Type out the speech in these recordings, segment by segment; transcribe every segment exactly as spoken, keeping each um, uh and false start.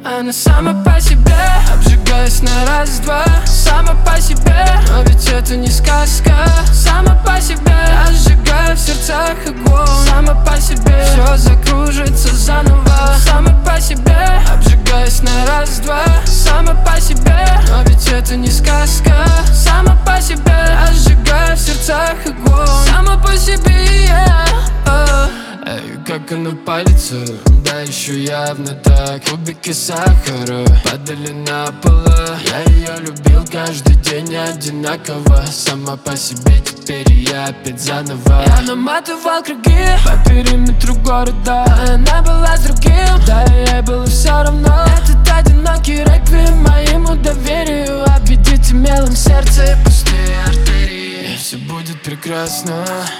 Она сама по себе, обжигаясь на раз-два. Сама по себе, но ведь это не сказка. Сама по себе, я сжигаю в сердцах огонь. Сама по себе, все закружится заново. Сама по себе, обжигаясь на раз-два. Сама по себе, но ведь это не сказка. Сама по себе, я сжигаю в сердцах огонь. Сама по себе, yeah, oh. Эй, как она палится, да еще явно так. Кубики сахара падали на пол. Я ее любил каждый день одинаково. Сама по себе, теперь я опять заново. Я наматывал круги по периметру города. Она была с другим, да и ей было все равно. Этот одинокий реквием моему доверию. Обведите мелом сердце и пустые артерии. И все будет прекрасно.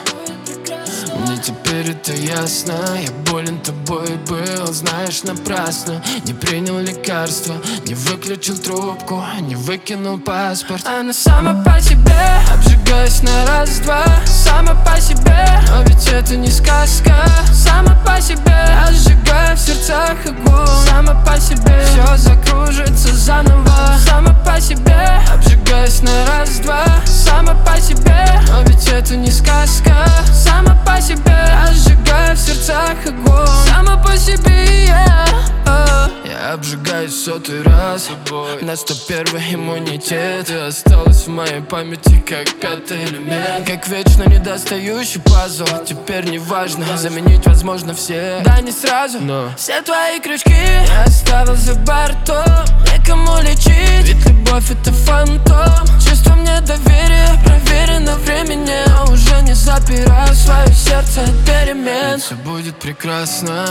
Мне теперь это ясно. Я болен тобой был, знаешь, напрасно. Не принял лекарства, не выключил трубку, не выкинул паспорт. Она сама по себе, обжигаясь на раз-два. Сама по себе, но ведь это не сказка. Сама по себе, я сжигаю в сердцах огонь. Сама по себе, все закружится заново. Сама по себе, обжигаясь на раз-два. Сама по себе, но ведь это не сказка. Сама по себе, я сжигаю в сердцах огонь. Сама по себе, yeah, oh. Я обжигаюсь в сотый раз. На сто первый иммунитет. Ты осталась в моей памяти как пятый элемент. Как вечно недостающий пазл. Теперь не важно, заменить возможно все. Да не сразу, но все твои крючки я оставил за бортом. Некому лечить, ведь любовь это фантом. Чувство мне доверие проверено временем. Но уже не запираю свое сердце от перемен. Все будет прекрасно.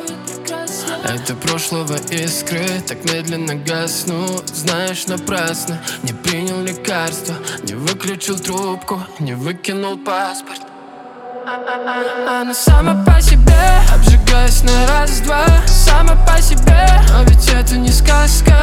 Это прошлого искры так медленно гаснут. Знаешь, напрасно. Не принял лекарства, не выключил трубку, не выкинул паспорт. Она сама по себе, обжигаясь на раз-два. Сама по себе, но ведь это не сказка.